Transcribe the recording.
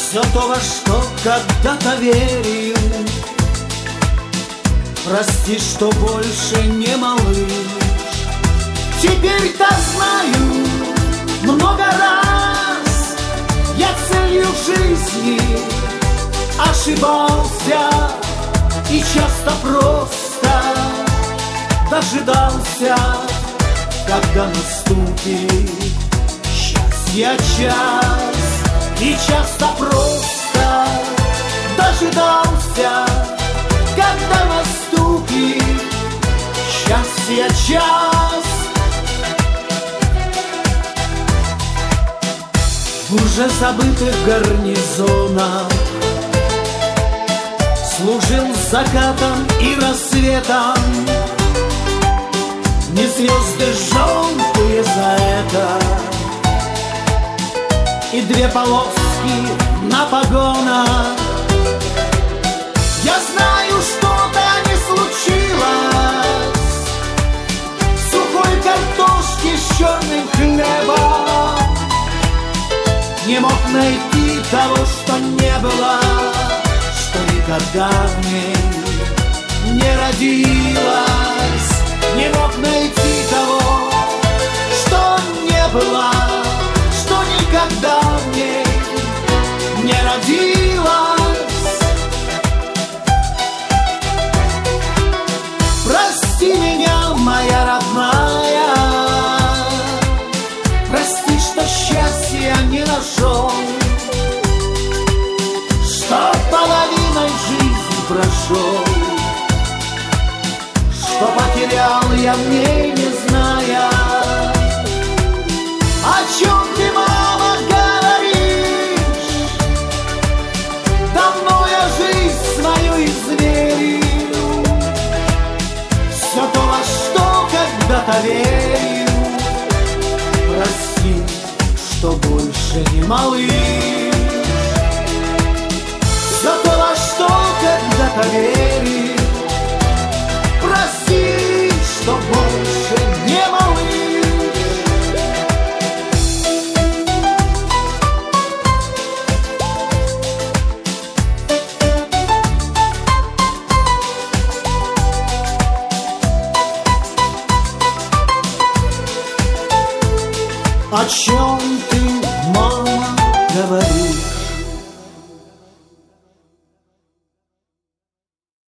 Все то, во что когда-то верил. Прости, что больше не малыш. Теперь-то знаю, много раз я целью жизни ошибался и часто просто дожидался, когда наступит счастья час. И часто просто дожидался, когда наступит счастья час. В уже забытых гарнизонах служил закатом и рассветом. Не звезды желтые за это и две полоски на погонах. Я знаю, что-то не случилось. Сухой картошки с черным хлебом. Не мог найти того, что не было, что никогда в ней не родилось. Не мог найти того, что не было, что никогда в ней не родилось. Прости меня, моя родная, прости, что счастья не нашел, что половиной жизни прошел, что потерял я в ней, не зная. О чем ты, мама, говоришь? Давно я жизнь свою изверил. Все то, во что когда-то верил. Прости, что больше не малыш. Все то, во что когда-то верил. Прости, что больше не малыш. О чем ты, мама, говоришь?